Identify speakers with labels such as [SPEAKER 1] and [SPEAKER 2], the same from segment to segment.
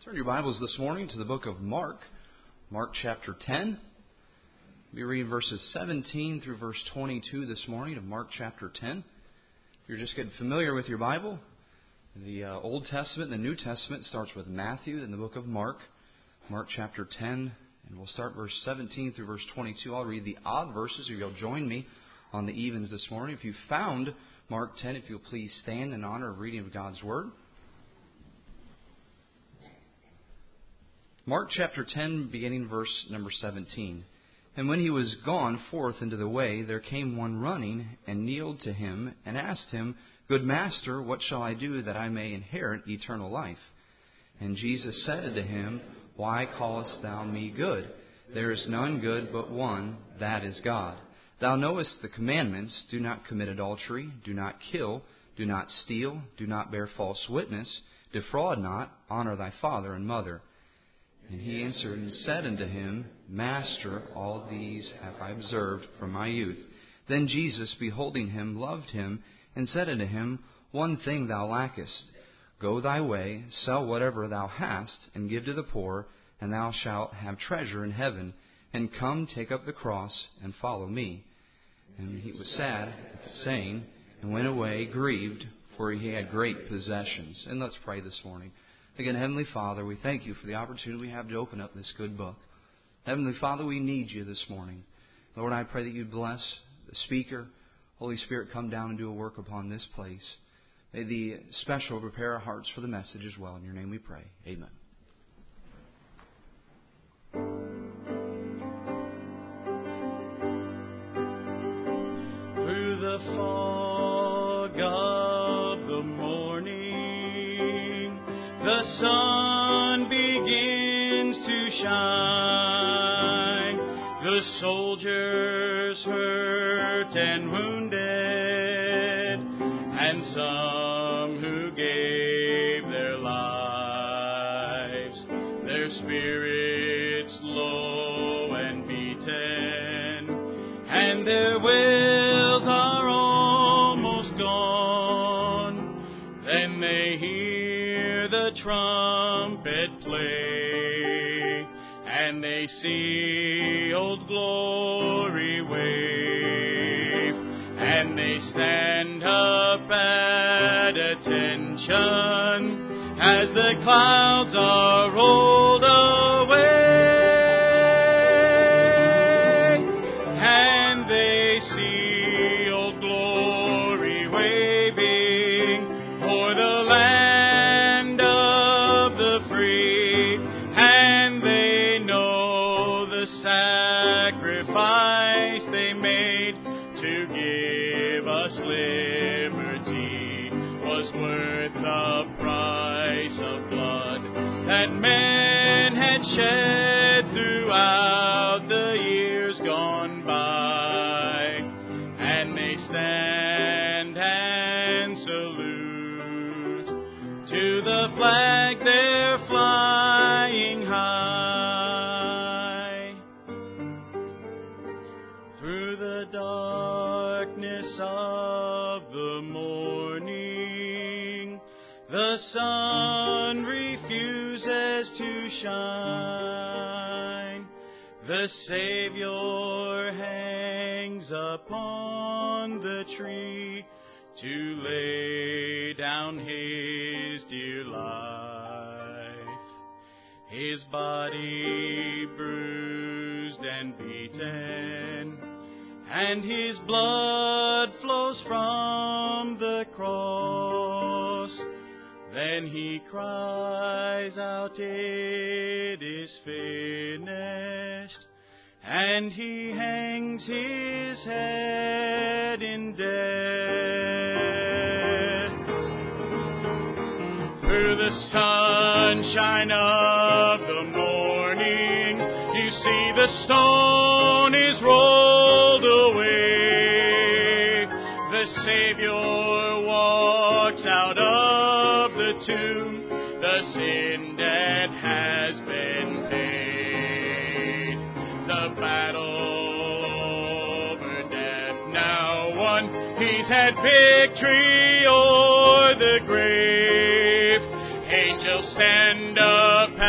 [SPEAKER 1] Turn your Bibles this morning to the book of Mark, Mark chapter 10. We read verses 17 through verse 22 this morning of Mark chapter 10. If you're just getting familiar with your Bible, the Old Testament and the New Testament starts with Matthew in the book of Mark, Mark chapter 10, and we'll start verse 17 through verse 22. I'll read the odd verses, if you'll join me on the evens this morning. If you found Mark 10, if you'll please stand in honor of reading of God's Word. Mark chapter 10, beginning verse number 17. And when he was gone forth into the way, there came one running, and kneeled to him, and asked him, Good Master, what shall I do that I may inherit eternal life? And Jesus said unto him, Why callest thou me good? There is none good but one, that is God. Thou knowest the commandments, do not commit adultery, do not kill, do not steal, do not bear false witness, defraud not, honor thy father and mother. And he answered and said unto him, Master, all these have I observed from my youth. Then Jesus, beholding him, loved him, and said unto him, One thing thou lackest. Go thy way, sell whatever thou hast, and give to the poor, and thou shalt have treasure in heaven. And come, take up the cross, and follow me. And he was sad at the saying, and went away grieved, for he had great possessions. And let's pray this morning. Again, Heavenly Father, we thank you for the opportunity we have to open up this good book. Heavenly Father, we need you this morning. Lord, I pray that you bless the speaker. Holy Spirit, come down and do a work upon this place. May the special prepare our hearts for the message as well. In your name we pray. Amen.
[SPEAKER 2] Through the fog of the morning, the sun begins to shine. The soldiers hurt and wounded, and some who gave their lives, their spirits low and beaten, and their wills are almost gone. Then they hear the trumpet play, and they see Old Glory wave, and they stand up at attention as the clouds are rolled away, and they see Old Glory waving o'er the land of the free, and they know the sacrifice they made to give us liberty was worth the price of blood that men had shed throughout the years gone by. And they stand and salute to the flag they're flying high. Through the darkness of the morning, the sun refuses to shine. The Savior hangs upon the tree to lay down his dear life. His body bruised and beaten, and his blood flows from the cross. Then he cries out, It is finished, and he hangs his head in death. Through the sunshine of the morning, you see the stone is rolled away. The Savior walks out of the tomb. The sin debt has been paid. The battle over death now won. He's had victory o'er the grave. Angels stand up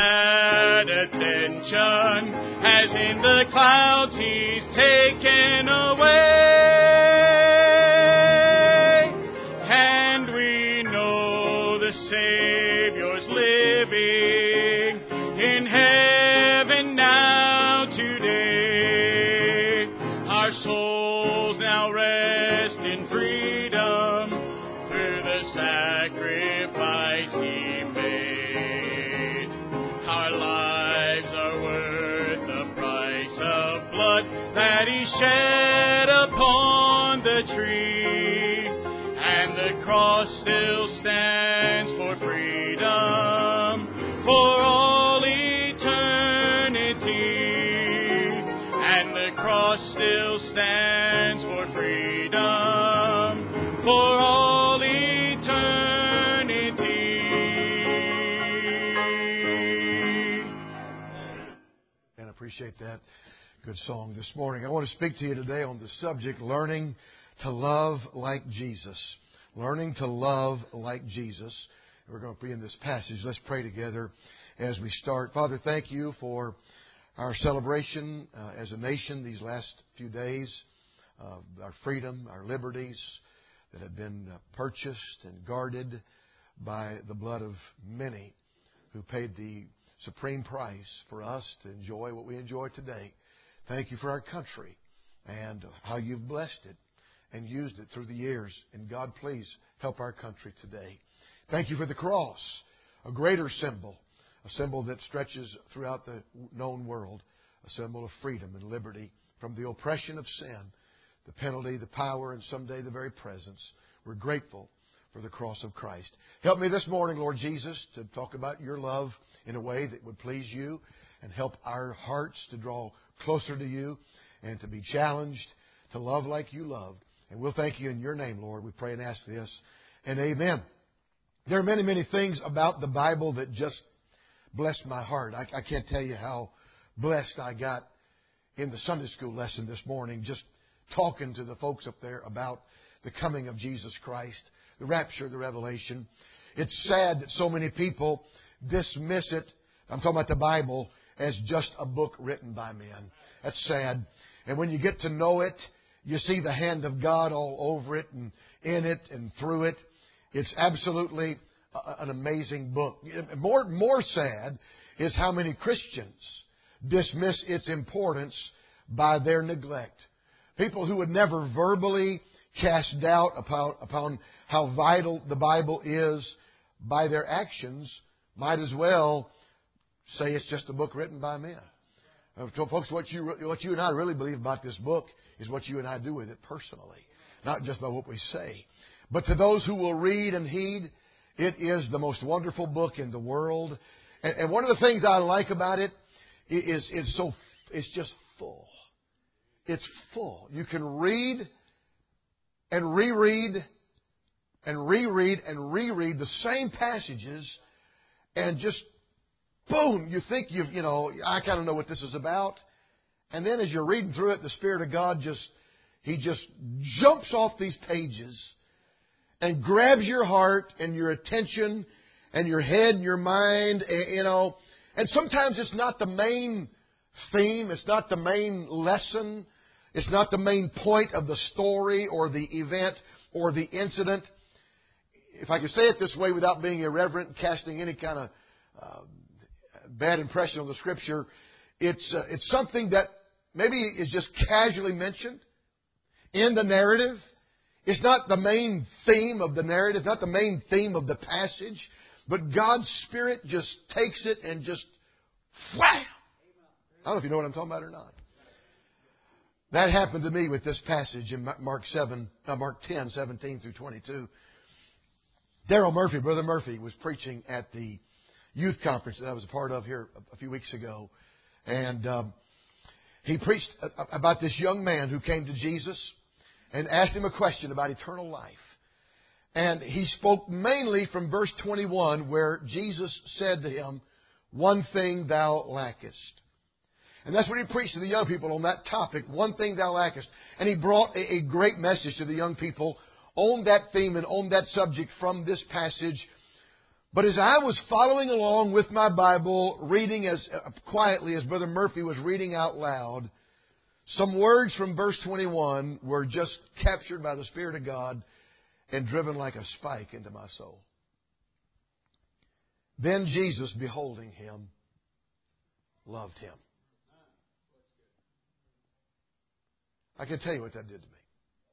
[SPEAKER 2] Savior's living in heaven now today. Our souls now rest in freedom through the sacrifice He made. Our lives are worth the price of blood that He shed upon the tree, and the cross still stands for freedom for all eternity, and the cross still stands for freedom for all eternity.
[SPEAKER 3] And I appreciate that good song this morning. I want to speak to you today on the subject, learning to love like Jesus. Learning to love like Jesus. We're going to be in this passage. Let's pray together as we start. Father, thank You for our celebration as a nation these last few days. Our freedom, our liberties that have been purchased and guarded by the blood of many who paid the supreme price for us to enjoy what we enjoy today. Thank You for our country and how You've blessed it and used it through the years. And God, please help our country today. Thank You for the cross, a greater symbol, a symbol that stretches throughout the known world, a symbol of freedom and liberty from the oppression of sin, the penalty, the power, and someday the very presence. We're grateful for the cross of Christ. Help me this morning, Lord Jesus, to talk about Your love in a way that would please You and help our hearts to draw closer to You and to be challenged to love like You loved. And we'll thank You in Your name, Lord. We pray and ask this. And amen. There are many, many things about the Bible that just bless my heart. I can't tell you how blessed I got in the Sunday school lesson this morning, just talking to the folks up there about the coming of Jesus Christ, the rapture, the revelation. It's sad that so many people dismiss it, I'm talking about the Bible, as just a book written by men. That's sad. And when you get to know it, you see the hand of God all over it and in it and through it. It's absolutely an amazing book. More sad is how many Christians dismiss its importance by their neglect. People who would never verbally cast doubt upon how vital the Bible is by their actions might as well say it's just a book written by men. Folks, what you and I really believe about this book is what you and I do with it personally, not just by what we say. But to those who will read and heed, it is the most wonderful book in the world. And one of the things I like about it is it's just full. It's full. You can read and reread and reread and reread the same passages and just boom, you think I kind of know what this is about. And then as you're reading through it, the Spirit of God He just jumps off these pages and grabs your heart and your attention and your head and your mind, And sometimes it's not the main theme. It's not the main lesson. It's not the main point of the story or the event or the incident. If I could say it this way without being irreverent and casting any kind of bad impression on the Scripture, it's something that maybe is just casually mentioned in the narrative. It's not the main theme of the narrative, not the main theme of the passage, but God's Spirit just takes it and just wham! I don't know if you know what I'm talking about or not. That happened to me with this passage in Mark 10, 17 through 22. Darrell Murphy, Brother Murphy, was preaching at the youth conference that I was a part of here a few weeks ago. And he preached about this young man who came to Jesus and asked Him a question about eternal life. And he spoke mainly from verse 21, where Jesus said to him, "One thing thou lackest." And that's what he preached to the young people on that topic, one thing thou lackest. And he brought a great message to the young people on that theme and on that subject from this passage. But as I was following along with my Bible, reading as quietly as Brother Murphy was reading out loud, some words from verse 21 were just captured by the Spirit of God and driven like a spike into my soul. Then Jesus, beholding him, loved him. I can tell you what that did to me.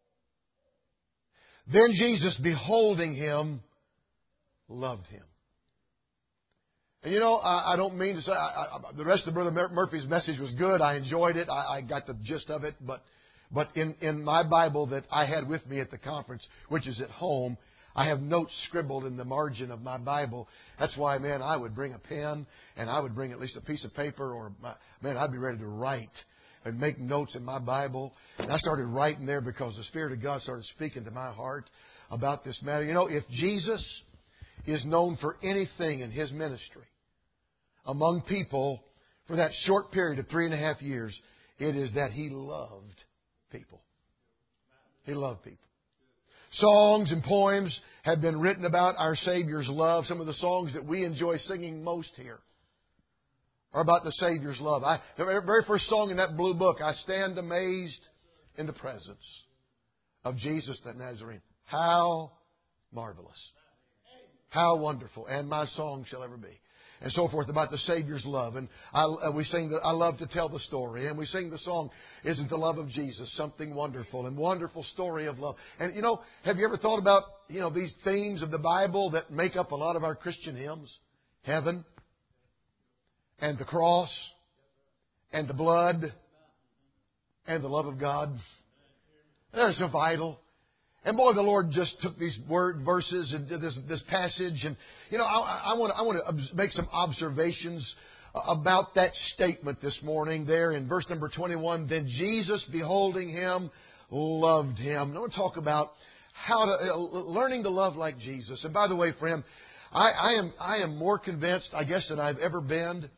[SPEAKER 3] Then Jesus, beholding him, loved him. And you know, I don't mean to say, the rest of Brother Murphy's message was good. I enjoyed it. I got the gist of it. But in my Bible that I had with me at the conference, which is at home, I have notes scribbled in the margin of my Bible. That's why, man, I would bring a pen and I would bring at least a piece of paper or, I'd be ready to write and make notes in my Bible. And I started writing there because the Spirit of God started speaking to my heart about this matter. You know, if Jesus is known for anything in His ministry among people for that short period of 3.5 years, it is that He loved people. He loved people. Songs and poems have been written about our Savior's love. Some of the songs that we enjoy singing most here are about the Savior's love. The very first song in that blue book, I stand amazed in the presence of Jesus the Nazarene. How marvelous. How wonderful. And my song shall ever be. And so forth about the Savior's love. And we sing I love to tell the story. And we sing the song, Isn't the Love of Jesus Something Wonderful? And wonderful story of love. And you know, have you ever thought about, you know, these themes of the Bible that make up a lot of our Christian hymns? Heaven, and the cross, and the blood, and the love of God. They're so vital. And boy, the Lord just took these verses and this passage, and you know, I want to make some observations about that statement this morning. There in verse number 21, then Jesus, beholding him, loved him. I want to talk about how to learning to love like Jesus. And by the way, friend, I am more convinced, I guess, than I've ever been.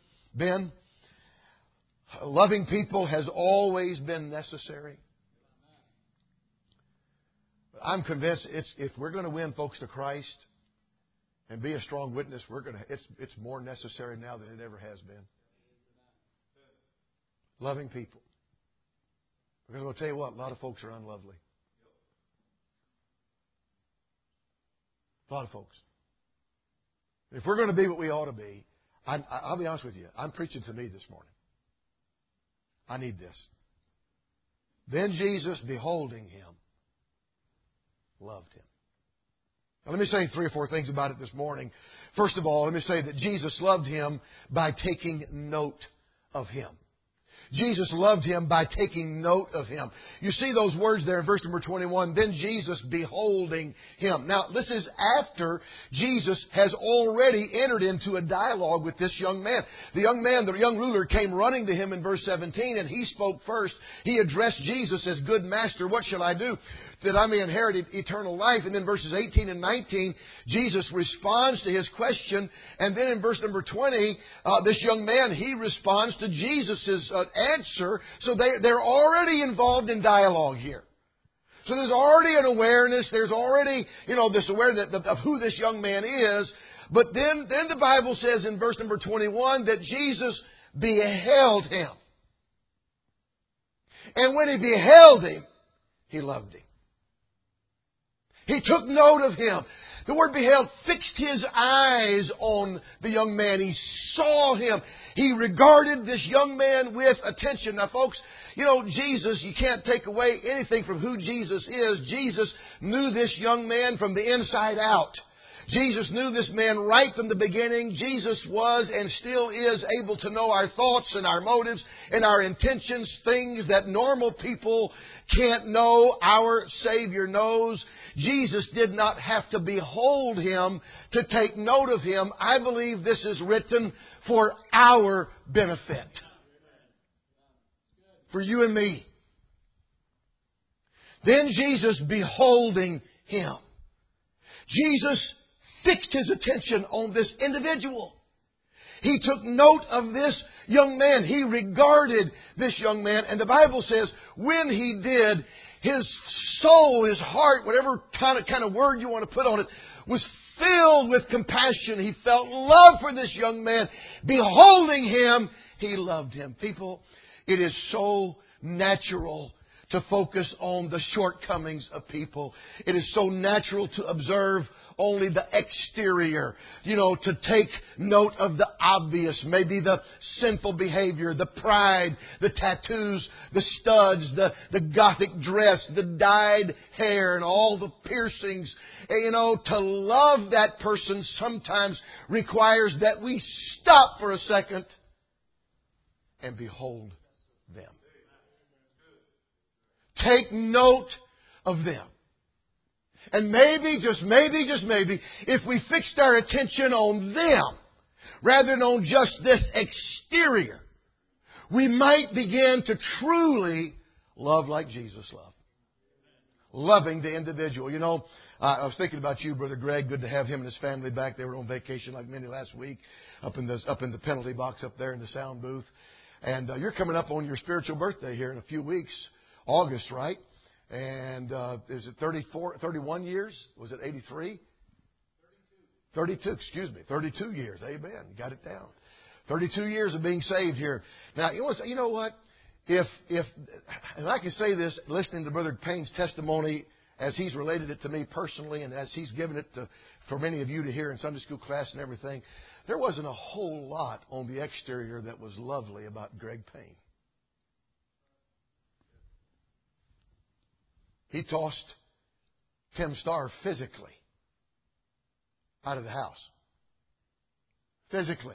[SPEAKER 3] Loving people has always been necessary. I'm convinced if we're going to win folks to Christ and be a strong witness, it's more necessary now than it ever has been. Loving people. Because I'll tell you what, a lot of folks are unlovely. A lot of folks. If we're going to be what we ought to be, I'll be honest with you, I'm preaching to me this morning. I need this. Then Jesus, beholding him, loved him. Now, let me say 3 or 4 things about it this morning. First of all, let me say that Jesus loved him by taking note of him. Jesus loved him by taking note of him. You see those words there in verse number 21, then Jesus beholding him. Now, this is after Jesus has already entered into a dialogue with this young man. The young ruler came running to him in verse 17, and he spoke first. He addressed Jesus as, good master, what shall I do that I may inherit eternal life? And then verses 18 and 19, Jesus responds to his question. And then in verse number 20, this young man, he responds to Jesus' answer. So they're already involved in dialogue here. So there's already an awareness. There's already, this awareness of who this young man is. But then the Bible says in verse number 21 that Jesus beheld him. And when he beheld him, he loved him. He took note of him. The word beheld fixed his eyes on the young man. He saw him. He regarded this young man with attention. Now, folks, Jesus, you can't take away anything from who Jesus is. Jesus knew this young man from the inside out. Jesus knew this man right from the beginning. Jesus was and still is able to know our thoughts and our motives and our intentions, things that normal people can't know. Our Savior knows. Jesus did not have to behold him to take note of him. I believe this is written for our benefit. For you and me. Then Jesus beholding him. Jesus fixed his attention on this individual. He took note of this young man. He regarded this young man. And the Bible says when he did, his soul, his heart, whatever kind of word you want to put on it, was filled with compassion. He felt love for this young man. Beholding him, he loved him. People, it is so natural to focus on the shortcomings of people. It is so natural to observe only the exterior. To take note of the obvious. Maybe the sinful behavior, the pride, the tattoos, the studs, the gothic dress, the dyed hair, and all the piercings. To love that person sometimes requires that we stop for a second and behold them. Take note of them. And maybe, just maybe, if we fixed our attention on them rather than on just this exterior, we might begin to truly love like Jesus loved. Loving the individual. I was thinking about you, Brother Greg. Good to have him and his family back. They were on vacation like many last week up in the penalty box up there in the sound booth. And you're coming up on your spiritual birthday here in a few weeks. August, right? And is it 31 years? Was it 83? 32, 32 years. Amen. You got it down. 32 years of being saved here. Now, you know what? If and I can say this, listening to Brother Payne's testimony as he's related it to me personally and as he's given it for many of you to hear in Sunday school class and everything, there wasn't a whole lot on the exterior that was lovely about Greg Payne. He tossed Tim Starr physically out of the house. Physically.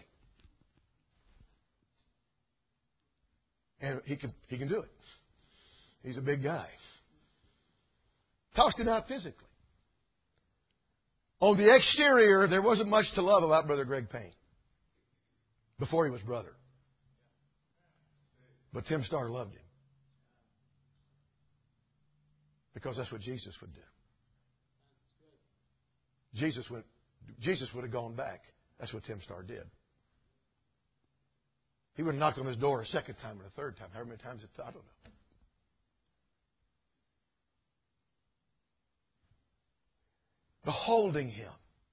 [SPEAKER 3] And he can do it. He's a big guy. Tossed him out physically. On the exterior, there wasn't much to love about Brother Greg Payne before he was brother. But Tim Starr loved him. Because that's what Jesus would do. Jesus would have gone back. That's what Tim Starr did. He would have knocked on his door a second time and a third time. How many times? I don't know. Beholding him,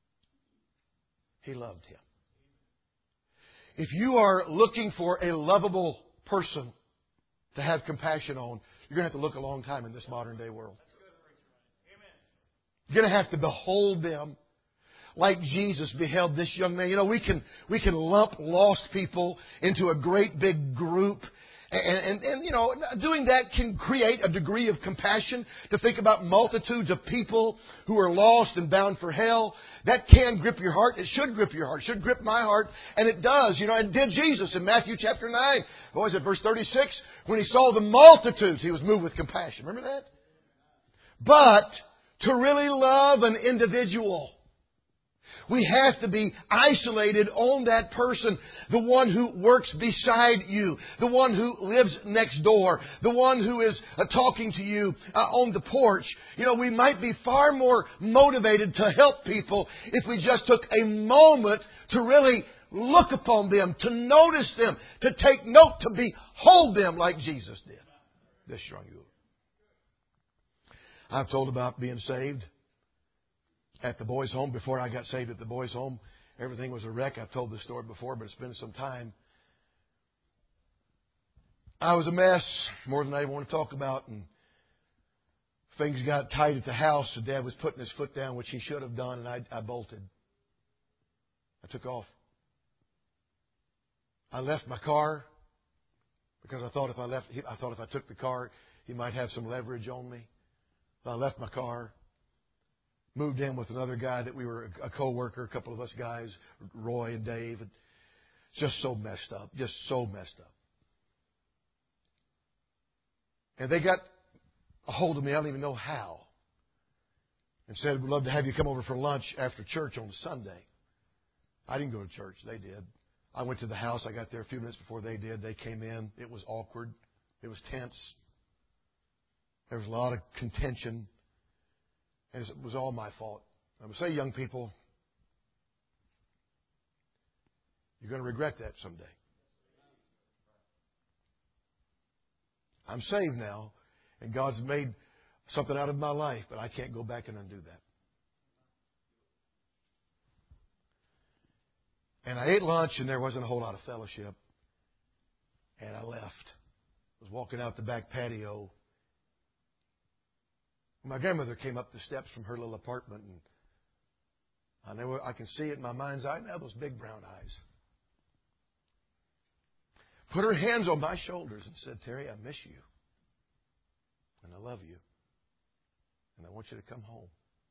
[SPEAKER 3] he loved him. If you are looking for a lovable person to have compassion on, you're going to have to look a long time in this modern day world. You're going to have to behold them like Jesus beheld this young man. We can lump lost people into a great big group. And doing that can create a degree of compassion to think about multitudes of people who are lost and bound for hell. That can grip your heart. It should grip your heart. It should grip my heart. And it does. It did Jesus in Matthew chapter 9. What was it, verse 36? When He saw the multitudes, He was moved with compassion. Remember that? But to really love an individual, we have to be isolated on that person, the one who works beside you, the one who lives next door, the one who is talking to you on the porch. We might be far more motivated to help people if we just took a moment to really look upon them, to notice them, to take note, to behold them like Jesus did. This young you. I've told about being saved at the boys' home. Before I got saved at the boys' home, everything was a wreck. I've told this story before, but it's been some time. I was a mess, more than I want to talk about, and things got tight at the house. So Dad was putting his foot down, which he should have done, and I bolted. I took off. I left my car because I thought if I took the car, he might have some leverage on me. So I left my car. Moved in with another guy that we were a co-worker, a couple of us guys, Roy and Dave. And just so messed up. Just so messed up. And they got a hold of me, I don't even know how, and said, we'd love to have you come over for lunch after church on Sunday. I didn't go to church. They did. I went to the house. I got there a few minutes before they did. They came in. It was awkward. It was tense. There was a lot of contention. And it was all my fault. I'm going to say, young people, you're going to regret that someday. I'm saved now, and God's made something out of my life, but I can't go back and undo that. And I ate lunch, and there wasn't a whole lot of fellowship. And I left. I was walking out the back patio, My grandmother came up the steps from her little apartment, and I can see it in my mind's eye now, those big brown eyes. Put her hands on my shoulders and said, Terry, I miss you. And I love you. And I want you to come home.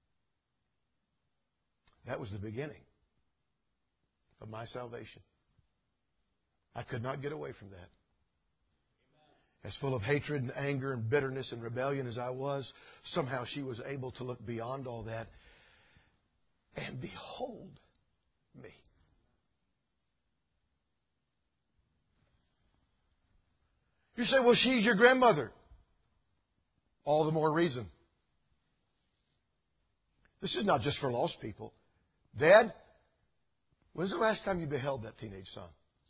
[SPEAKER 3] That was the beginning of my salvation. I could not get away from that. As full of hatred and anger and bitterness and rebellion as I was, somehow she was able to look beyond all that and behold me. You say, well, she's your grandmother. All the more reason. This is not just for lost people. Dad, when's the last time you beheld that teenage son?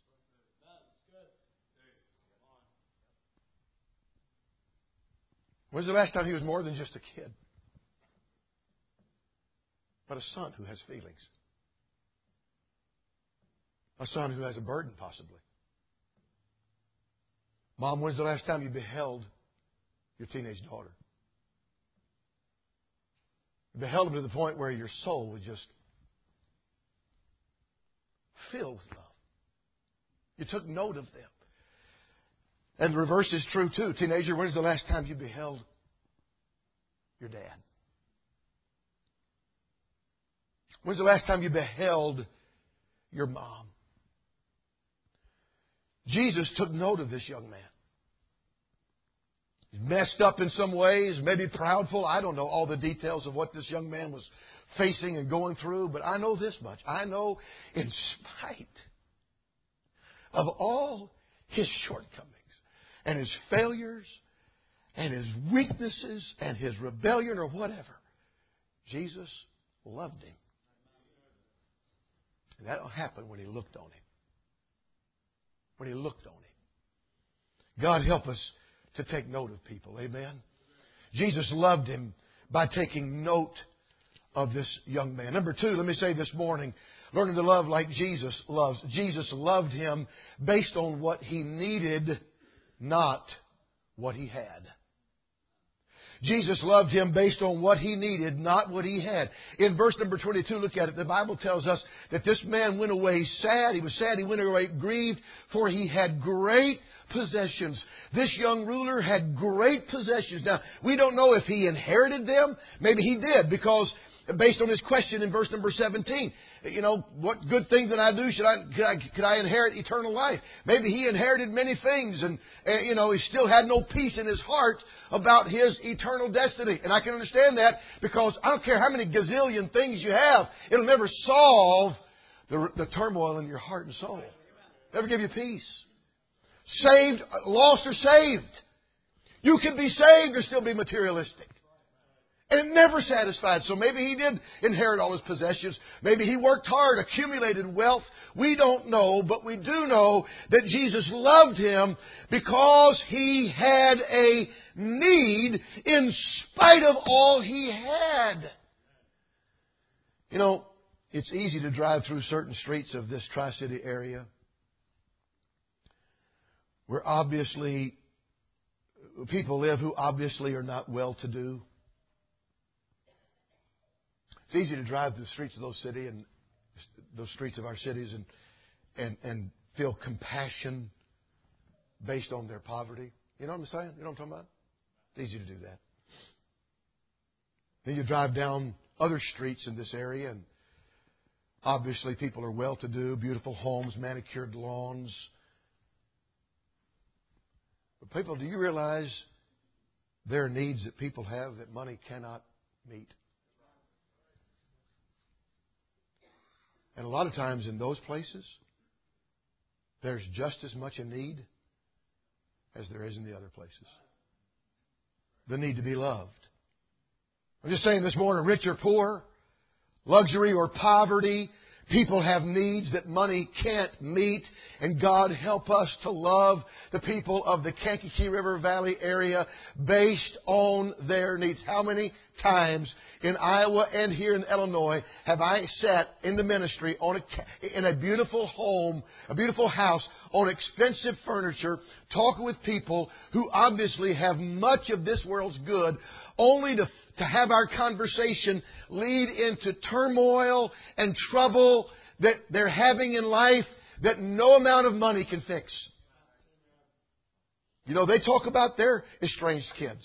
[SPEAKER 3] When's the last time he was more than just a kid? But a son who has feelings. A son who has a burden, possibly. Mom, when's the last time you beheld your teenage daughter? You beheld them to the point where your soul was just filled with love. You took note of them. And the reverse is true too. Teenager, when's the last time you beheld your dad? When's the last time you beheld your mom? Jesus took note of this young man. He's messed up in some ways, maybe proudful. I don't know all the details of what this young man was facing and going through, but I know this much. I know in spite of all his shortcomings and his failures and his weaknesses and his rebellion or whatever, Jesus loved him. And that happened when he looked on him. When he looked on him. God help us to take note of people. Amen. Jesus loved him by taking note of this young man. Number two, let me say this morning, learning to love like Jesus loves. Jesus loved him based on what he needed, not what he had. Jesus loved him based on what he needed, not what he had. In verse number 22, look at it. The Bible tells us that this man went away sad. He was sad. He went away grieved, for he had great possessions. This young ruler had great possessions. Now, we don't know if he inherited them. Maybe he did, because based on his question in verse number 17, what good thing did I do? Could I inherit eternal life? Maybe he inherited many things and he still had no peace in his heart about his eternal destiny. And I can understand that, because I don't care how many gazillion things you have, it'll never solve the turmoil in your heart and soul. Never give you peace. Saved, lost or saved. You can be saved or still be materialistic. And it never satisfied. So maybe he did inherit all his possessions. Maybe he worked hard, accumulated wealth. We don't know, but we do know that Jesus loved him because he had a need in spite of all he had. It's easy to drive through certain streets of this Tri-City area where obviously people live who obviously are not well-to-do. It's easy to drive through the streets of those streets of our cities and feel compassion based on their poverty. You know what I'm saying? You know what I'm talking about? It's easy to do that. Then you drive down other streets in this area, and obviously people are well-to-do, beautiful homes, manicured lawns. But people, do you realize there are needs that people have that money cannot meet? And a lot of times in those places, there's just as much a need as there is in the other places. The need to be loved. I'm just saying this morning, rich or poor, luxury or poverty, people have needs that money can't meet. And God help us to love the people of the Kankakee River Valley area based on their needs. How many times in Iowa and here in Illinois have I sat in the ministry in a beautiful home, a beautiful house, on expensive furniture, talking with people who obviously have much of this world's good, only to have our conversation lead into turmoil and trouble that they're having in life that no amount of money can fix. You know, they talk about their estranged kids.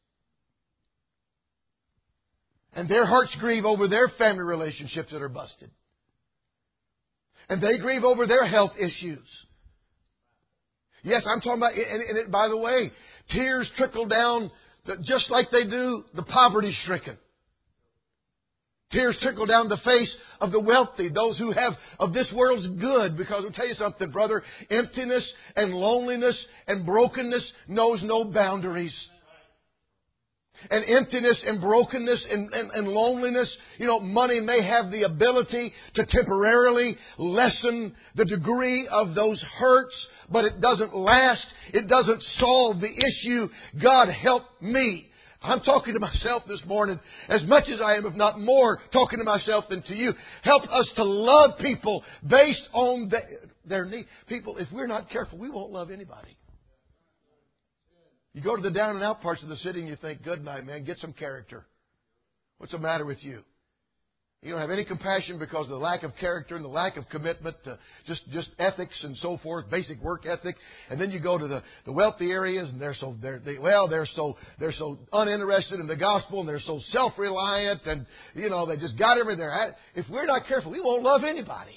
[SPEAKER 3] And their hearts grieve over their family relationships that are busted. And they grieve over their health issues. Yes, I'm talking about, and by the way, tears trickle down just like they do the poverty-stricken. Tears trickle down the face of the wealthy, those who have of this world's good. Because I'll tell you something, brother, emptiness and loneliness and brokenness knows no boundaries. And emptiness and brokenness and loneliness, you know, money may have the ability to temporarily lessen the degree of those hurts, but it doesn't last. It doesn't solve the issue. God help me. I'm talking to myself this morning as much as I am, if not more, talking to myself than to you. Help us to love people based on their need. People, if we're not careful, we won't love anybody. You go to the down and out parts of the city and you think, good night, man, get some character. What's the matter with you? You don't have any compassion because of the lack of character and the lack of commitment to just ethics and so forth, basic work ethic. And then you go to the wealthy areas and they're so uninterested in the gospel and they're so self-reliant and, you know, they just got everything there. If we're not careful, we won't love anybody.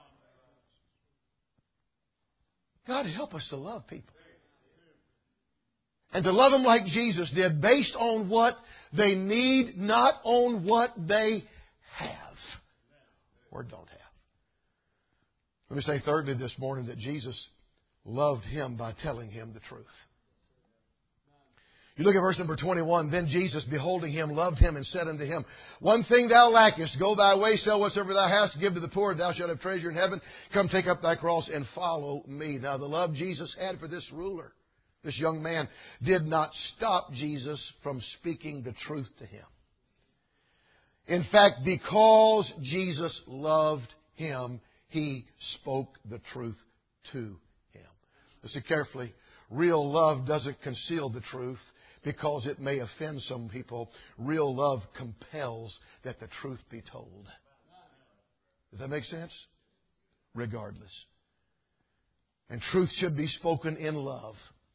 [SPEAKER 3] God help us to love people. And to love them like Jesus did, based on what they need, not on what they have or don't have. Let me say thirdly this morning that Jesus loved him by telling him the truth. You look at verse number 21. Then Jesus, beholding him, loved him and said unto him, one thing thou lackest, go thy way, sell whatsoever thou hast, give to the poor, thou shalt have treasure in heaven. Come take up thy cross and follow me. Now the love Jesus had for this ruler, this young man, did not stop Jesus from speaking the truth to him. In fact, because Jesus loved him, he spoke the truth to him. Listen carefully. Real love doesn't conceal the truth because it may offend some people. Real love compels that the truth be told. Does that make sense? Regardless. And truth should be spoken in love.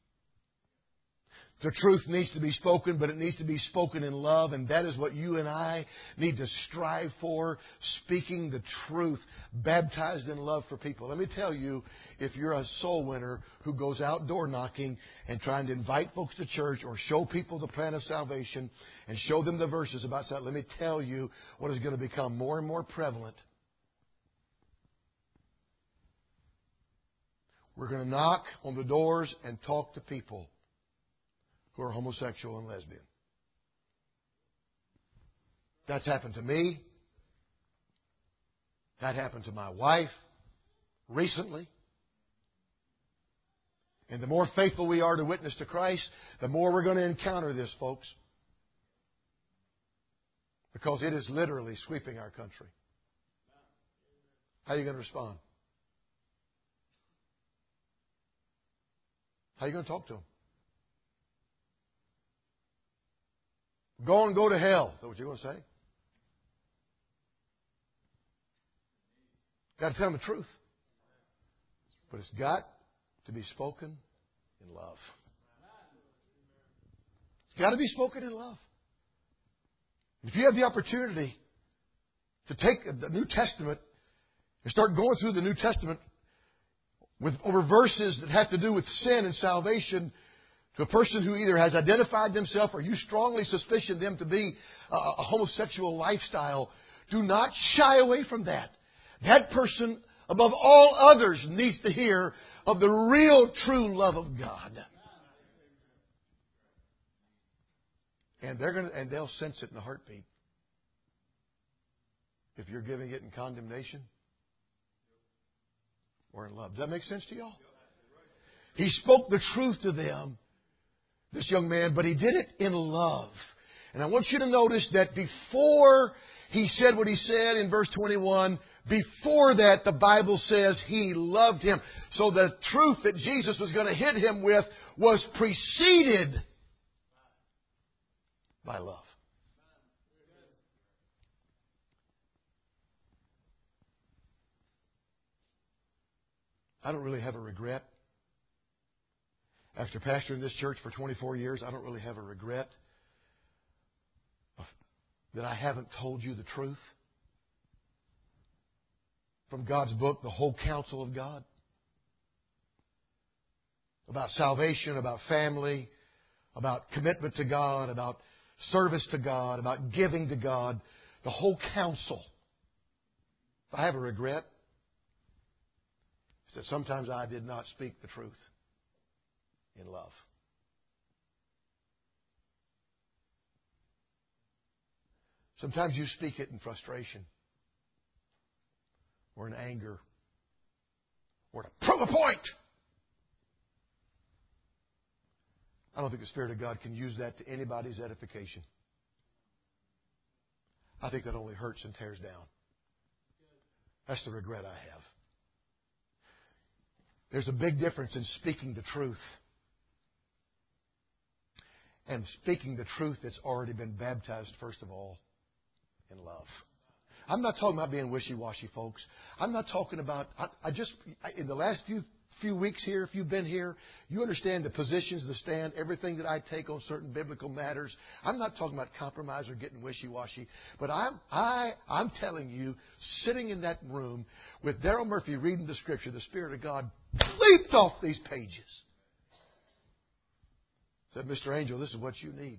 [SPEAKER 3] The truth needs to be spoken, but it needs to be spoken in love, and that is what you and I need to strive for, speaking the truth, baptized in love for people. Let me tell you, if you're a soul winner who goes out door knocking and trying to invite folks to church or show people the plan of salvation and show them the verses about salvation, let me tell you what is going to become more and more prevalent. We're going to knock on the doors and talk to people who are homosexual and lesbian. That's happened to me. That happened to my wife recently. And the more faithful we are to witness to Christ, the more we're going to encounter this, folks. Because it is literally sweeping our country. How are you going to respond? How are you going to talk to them? Go to hell. Is that what you're going to say? Got to tell them the truth. But it's got to be spoken in love. It's got to be spoken in love. If you have the opportunity to take the New Testament and start going through the New Testament over verses that have to do with sin and salvation, to a person who either has identified themselves or you strongly suspicion them to be a homosexual lifestyle, do not shy away from that. That person, above all others, needs to hear of the real, true love of God. And they'll sense it in a heartbeat. If you're giving it in condemnation or in love. Does that make sense to y'all? He spoke the truth to them, this young man, but he did it in love. And I want you to notice that before he said what he said in verse 21, before that the Bible says he loved him. So the truth that Jesus was going to hit him with was preceded by love. I don't really have a regret. After pastoring this church for 24 years, I don't really have a regret that I haven't told you the truth from God's book, the whole counsel of God, about salvation, about family, about commitment to God, about service to God, about giving to God, the whole counsel. If I have a regret, it's that sometimes I did not speak the truth in love. Sometimes you speak it in frustration or in anger or to prove a point. I don't think the Spirit of God can use that to anybody's edification. I think that only hurts and tears down. That's the regret I have. There's a big difference in speaking the truth and speaking the truth that's already been baptized, first of all, in love. I'm not talking about being wishy-washy, folks. I'm not talking about... in the last few weeks here, if you've been here, you understand the positions, the stand, everything that I take on certain biblical matters. I'm not talking about compromise or getting wishy-washy. But I'm telling you, sitting in that room with Darrell Murphy reading the Scripture, the Spirit of God leaped off these pages. Said, Mr. Angel, this is what you need.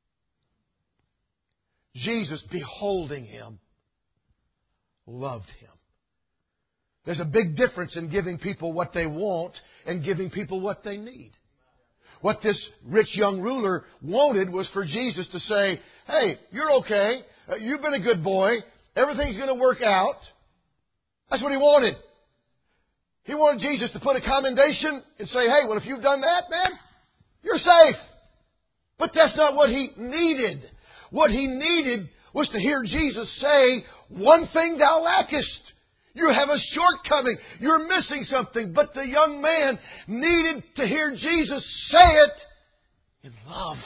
[SPEAKER 3] Jesus, beholding Him, loved Him. There's a big difference in giving people what they want and giving people what they need. What this rich young ruler wanted was for Jesus to say, hey, you're okay. You've been a good boy. Everything's going to work out. That's what he wanted. He wanted Jesus to put a commendation and say, hey, well, if you've done that, man, you're safe. But that's not what he needed. What he needed was to hear Jesus say, one thing thou lackest. You have a shortcoming. You're missing something. But the young man needed to hear Jesus say it in love.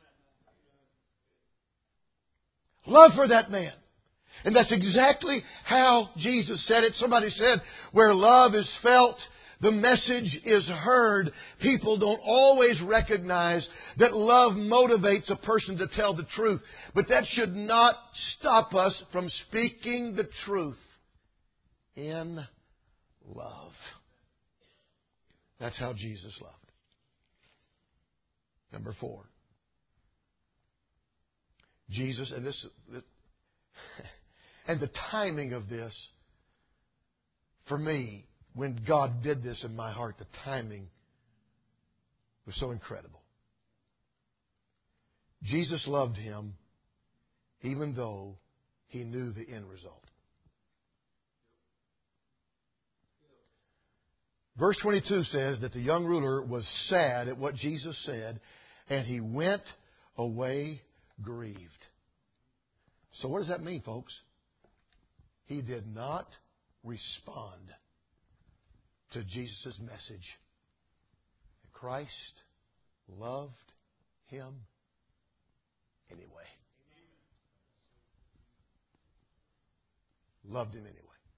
[SPEAKER 3] Love for that man. And that's exactly how Jesus said it. Somebody said, where love is felt, the message is heard. People don't always recognize that love motivates a person to tell the truth. But that should not stop us from speaking the truth in love. That's how Jesus loved. Number 4. Jesus, and the timing of this, for me, when God did this in my heart, the timing was so incredible. Jesus loved him even though he knew the end result. Verse 22 says that the young ruler was sad at what Jesus said, and he went away grieved. So what does that mean, folks? He did not respond to Jesus' message. Christ loved him anyway. Loved him anyway.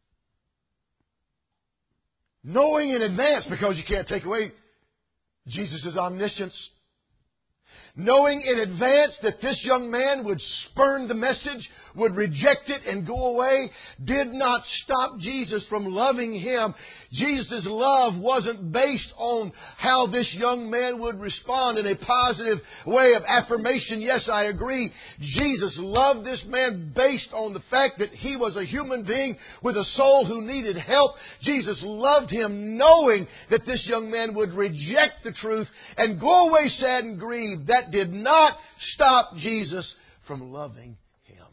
[SPEAKER 3] Knowing in advance, because you can't take away Jesus' omniscience. Knowing in advance that this young man would spurn the message, would reject it and go away, did not stop Jesus from loving him. Jesus' love wasn't based on how this young man would respond in a positive way of affirmation. Yes, I agree. Jesus loved this man based on the fact that he was a human being with a soul who needed help. Jesus loved him knowing that this young man would reject the truth and go away sad and grieved. That did not stop Jesus from loving him.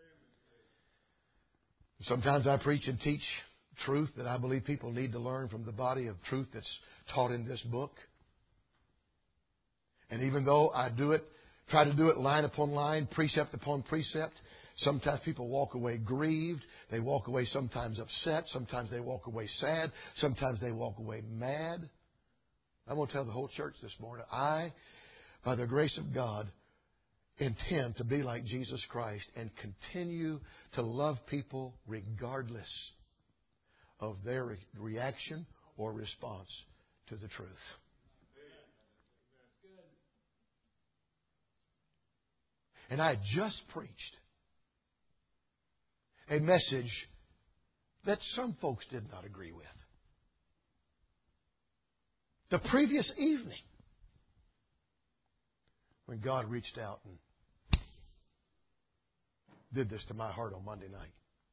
[SPEAKER 3] Sometimes I preach and teach truth that I believe people need to learn from the body of truth that's taught in this book. And even though I do it try to do it line upon line, precept upon precept. Sometimes people walk away grieved. They walk away sometimes upset. Sometimes they walk away sad. Sometimes they walk away mad. I'm going to tell the whole church this morning, I, by the grace of God, intend to be like Jesus Christ and continue to love people regardless of their reaction or response to the truth. And I just preached a message that some folks did not agree with. The previous evening, when God reached out and did this to my heart on Monday night,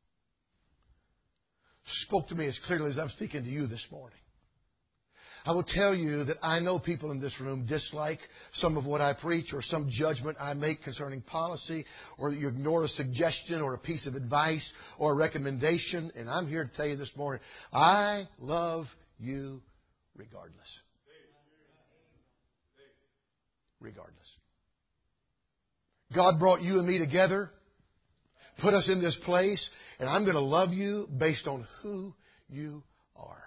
[SPEAKER 3] spoke to me as clearly as I'm speaking to you this morning. I will tell you that I know people in this room dislike some of what I preach or some judgment I make concerning policy, or you ignore a suggestion or a piece of advice or a recommendation. And I'm here to tell you this morning, I love you regardless. Regardless. God brought you and me together, put us in this place, and I'm going to love you based on who you are.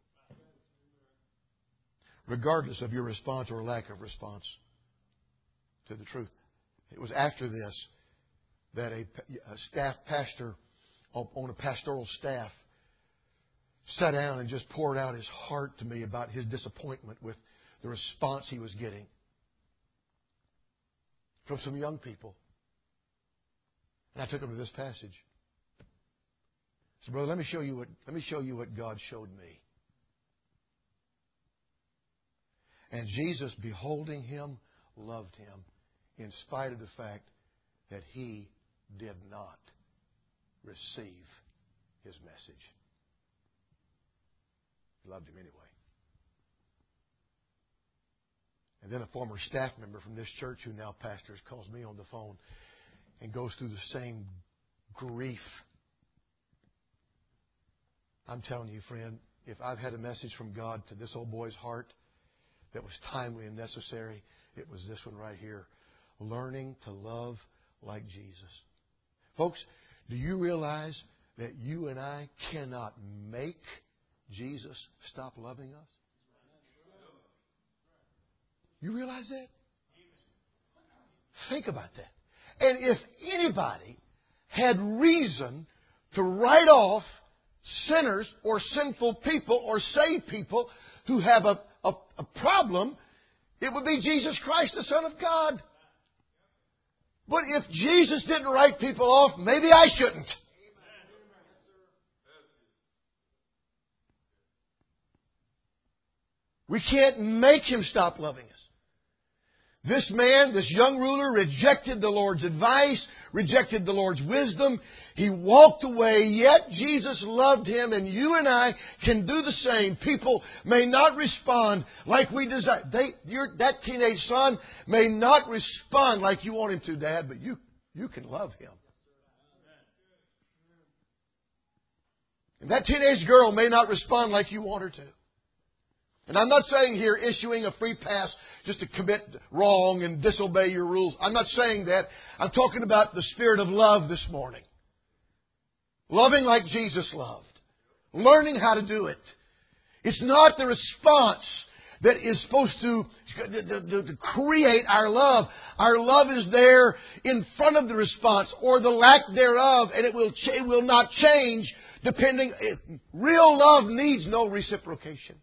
[SPEAKER 3] Regardless of your response or lack of response to the truth. It was after this that a staff pastor on a pastoral staff sat down and just poured out his heart to me about his disappointment with the response he was getting from some young people. And I took him to this passage. I said, brother, let me show you what God showed me. And Jesus, beholding him, loved him in spite of the fact that he did not receive his message. He loved him anyway. And then a former staff member from this church who now pastors calls me on the phone and goes through the same grief. I'm telling you, friend, if I've had a message from God to this old boy's heart that was timely and necessary, it was this one right here. Learning to love like Jesus. Folks, do you realize that you and I cannot make Jesus stop loving us? You realize that? Think about that. And if anybody had reason to write off sinners or sinful people or saved people who have a problem, it would be Jesus Christ, the Son of God. But if Jesus didn't write people off, maybe I shouldn't. We can't make Him stop loving us. This man, this young ruler, rejected the Lord's advice, rejected the Lord's wisdom. He walked away, yet Jesus loved him, and you and I can do the same. People may not respond like we desire. That teenage son may not respond like you want him to, Dad, but you can love him. And that teenage girl may not respond like you want her to. And I'm not saying here issuing a free pass just to commit wrong and disobey your rules. I'm not saying that. I'm talking about the spirit of love this morning. Loving like Jesus loved. Learning how to do it. It's not the response that is supposed to create our love. Our love is there in front of the response or the lack thereof, and it will not change depending. Real love needs no reciprocation.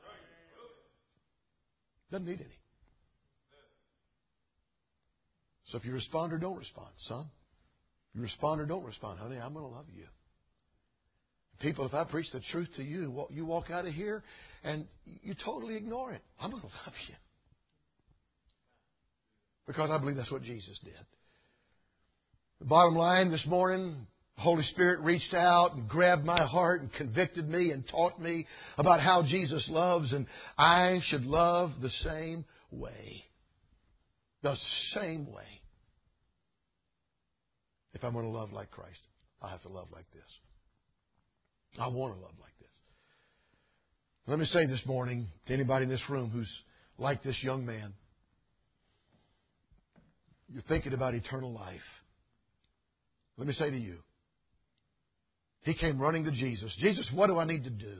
[SPEAKER 3] Doesn't need any. So if you respond or don't respond, son, you respond or don't respond, honey, I'm going to love you. People, if I preach the truth to you, you walk out of here and you totally ignore it. I'm going to love you. Because I believe that's what Jesus did. The bottom line this morning, the Holy Spirit reached out and grabbed my heart and convicted me and taught me about how Jesus loves, and I should love the same way. The same way. If I'm going to love like Christ, I have to love like this. I want to love like this. Let me say this morning to anybody in this room who's like this young man. you're thinking about eternal life, let me say to you, he came running to Jesus. Jesus, what do I need to do?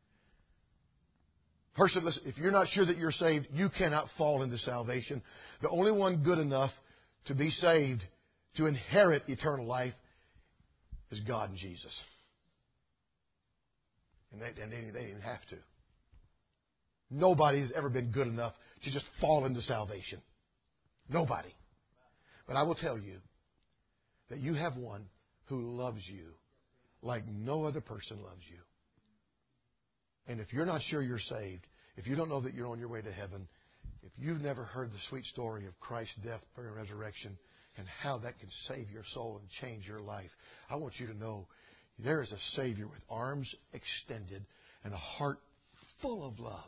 [SPEAKER 3] Person, listen, if you're not sure that you're saved, you cannot fall into salvation. The only one good enough to be saved, to inherit eternal life, is God and Jesus. And they didn't have to. Nobody has ever been good enough to just fall into salvation. Nobody. But I will tell you that you have one who loves you like no other person loves you. And if you're not sure you're saved, if you don't know that you're on your way to heaven, if you've never heard the sweet story of Christ's death, burial, and resurrection, and how that can save your soul and change your life, I want you to know there is a Savior with arms extended and a heart full of love,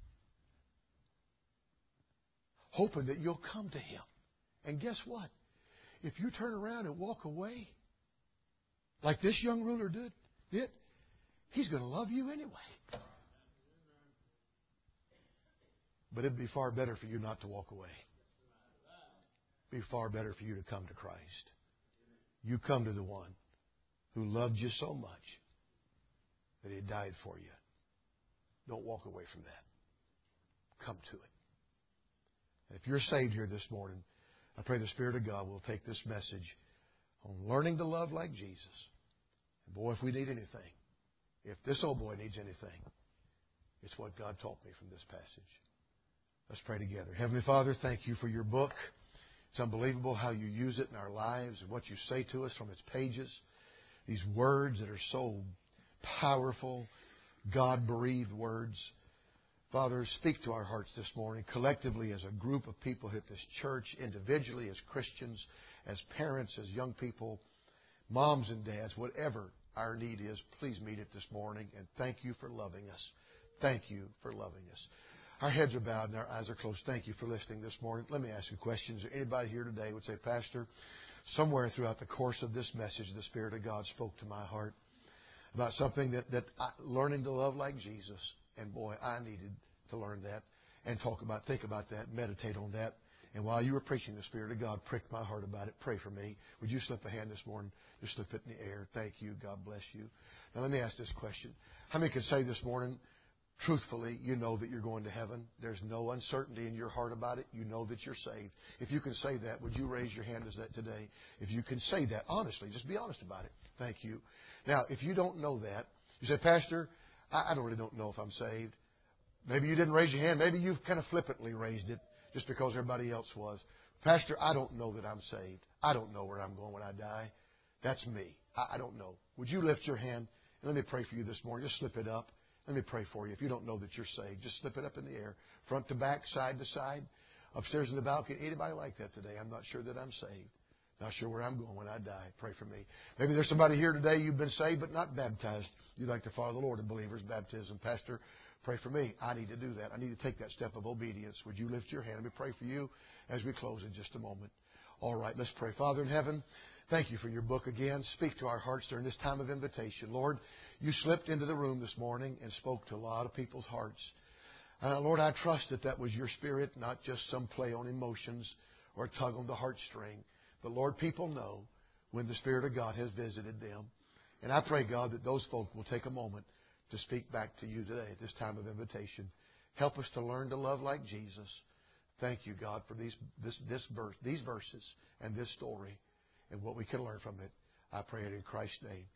[SPEAKER 3] hoping that you'll come to Him. And guess what? If you turn around and walk away, like this young ruler did, He's going to love you anyway. But it'd be far better for you not to walk away. It'd be far better for you to come to Christ. You come to the one who loved you so much that He died for you. Don't walk away from that. Come to it. And if you're saved here this morning, I pray the Spirit of God will take this message on learning to love like Jesus. And boy, if we need anything, if this old boy needs anything, it's what God taught me from this passage. Let's pray together. Heavenly Father, thank You for Your book. It's unbelievable how You use it in our lives and what You say to us from its pages. These words that are so powerful, God-breathed words. Father, speak to our hearts this morning, collectively as a group of people at this church, individually as Christians, as parents, as young people, moms and dads, whatever our need is, please meet it this morning. And thank You for loving us. Thank You for loving us. Our heads are bowed and our eyes are closed. Thank you for listening this morning. Let me ask you a question. Is there anybody here today who would say, Pastor, somewhere throughout the course of this message, the Spirit of God spoke to my heart about something that learning to love like Jesus. And boy, I needed to learn that and think about that, meditate on that. And while you were preaching, the Spirit of God pricked my heart about it. Pray for me. Would you slip a hand this morning? Just slip it in the air. Thank you. God bless you. Now let me ask this question. How many can say this morning, truthfully, you know that you're going to heaven? There's no uncertainty in your heart about it. You know that you're saved. If you can say that, would you raise your hand as that today? If you can say that honestly, just be honest about it. Thank you. Now, if you don't know that, you say, Pastor, I don't know if I'm saved. Maybe you didn't raise your hand. Maybe you've kind of flippantly raised it just because everybody else was. Pastor, I don't know that I'm saved. I don't know where I'm going when I die. That's me. I don't know. Would you lift your hand and let me pray for you this morning? Just slip it up. Let me pray for you. If you don't know that you're saved, just slip it up in the air, front to back, side to side, upstairs in the balcony. Anybody like that today? I'm not sure that I'm saved. Not sure where I'm going when I die. Pray for me. Maybe there's somebody here today, you've been saved but not baptized. You'd like to follow the Lord in believers' baptism. Pastor, pray for me. I need to do that. I need to take that step of obedience. Would you lift your hand? Let me pray for you as we close in just a moment. All right, let's pray. Father in heaven, thank You for Your book again. Speak to our hearts during this time of invitation. Lord, You slipped into the room this morning and spoke to a lot of people's hearts. Lord, I trust that was Your Spirit, not just some play on emotions or a tug on the heartstring. But Lord, people know when the Spirit of God has visited them. And I pray, God, that those folk will take a moment to speak back to You today at this time of invitation. Help us to learn to love like Jesus. Thank You, God, for these verses and this story and what we can learn from it. I pray it in Christ's name.